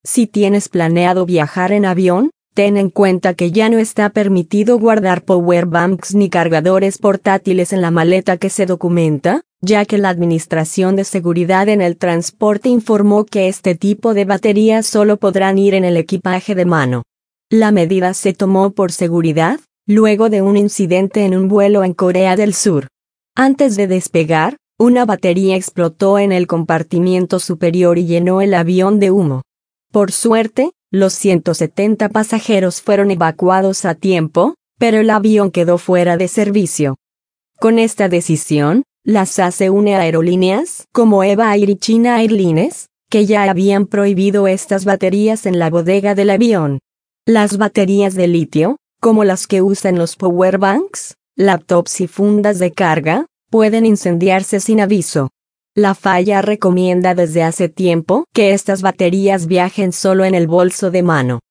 Si tienes planeado viajar en avión, ten en cuenta que ya no está permitido guardar powerbanks ni cargadores portátiles en la maleta que se documenta, ya que la Administración de Seguridad en el Transporte informó que este tipo de baterías solo podrán ir en el equipaje de mano. La medida se tomó por seguridad, luego de un incidente en un vuelo en Corea del Sur. Antes de despegar, una batería explotó en el compartimiento superior y llenó el avión de humo. Por suerte, los 170 pasajeros fueron evacuados a tiempo, pero el avión quedó fuera de servicio. Con esta decisión, la SA se une a aerolíneas como EVA Air y China Airlines, que ya habían prohibido estas baterías en la bodega del avión. Las baterías de litio, como las que usan los powerbanks, laptops y fundas de carga, pueden incendiarse sin aviso. La FAA recomienda desde hace tiempo que estas baterías viajen solo en el bolso de mano.